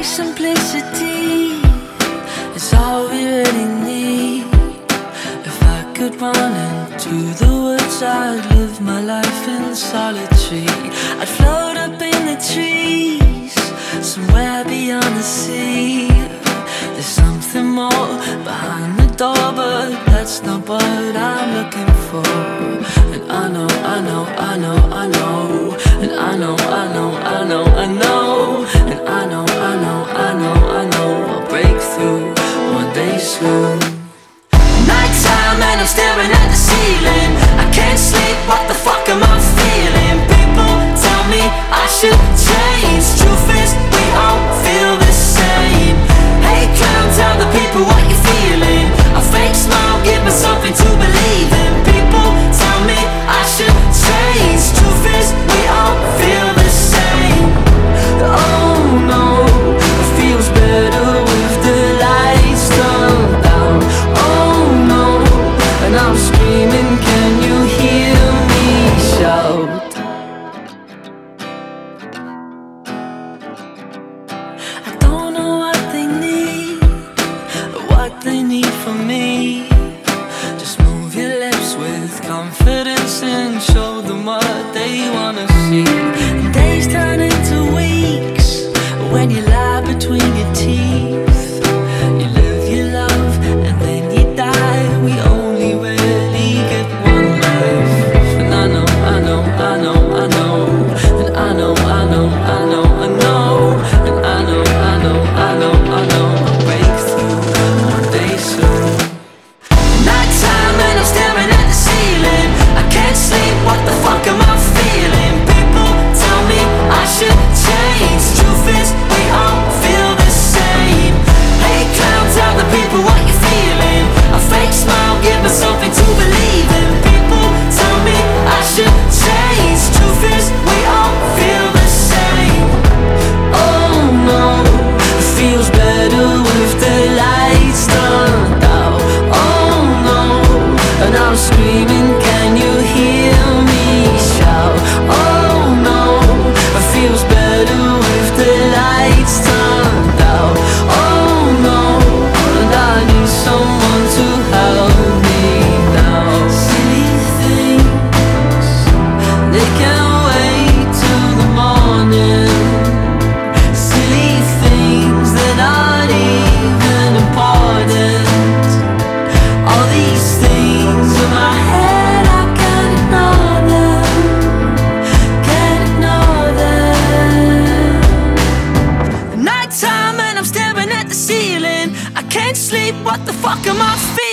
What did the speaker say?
simplicity is all we really need. If I could run into the woods, I'd live my life in solitude. I'd float up in the trees, somewhere beyond the sea. There's something more behind the door, but that's not what I'm looking for. And I know, I know, I know, I know. And I know, I know, I know, I know. And I know, I know, I know, I know. I'll break through one day soon. Nighttime and I'm staring at the ceiling. I can't sleep, what the fuck am I feeling? People tell me I should change. Truth is, we all feel the same. Hey clown, tell the people what you're feeling. A fake smile, give me something to believe in. People tell me I should change. Truth is, we all feel the same. Oh no, it feels better with the lights turned down. Oh no, and I'm screaming, can you hear me shout? I don't know what they need, or what they need from me. Just move your lips with confidence and show them what they wanna see. And days turn into weeks when you lie between your teeth. You live your love and then you die. We only really get one life. And I know, I know, I know, I know. And I know, I know, I know, I know. And I know, I know, I know, I know. I'll break through one day soon. Nighttime and I'm staring at the ceiling. I can't sleep, what the fuck am I feeling? People tell me I should change. Truth is, we all feel the same. Hey clown, tell the people what you're feeling. A fake smile, give me something to believe in. People tell me I should change. Truth is, we all feel the same. Oh no, it feels better with the lights turned out. Oh no, and I'm screaming, can you hear me shout? Oh no, it feels better with the lights turned out. Oh no, and I need someone to help me now. Silly things, they can't wait till the morning. Silly things, they're not even important. All these things in my head, I can't ignore them. Can't ignore them. Nighttime and I'm staring at the ceiling. I can't sleep, what the fuck am I feeling?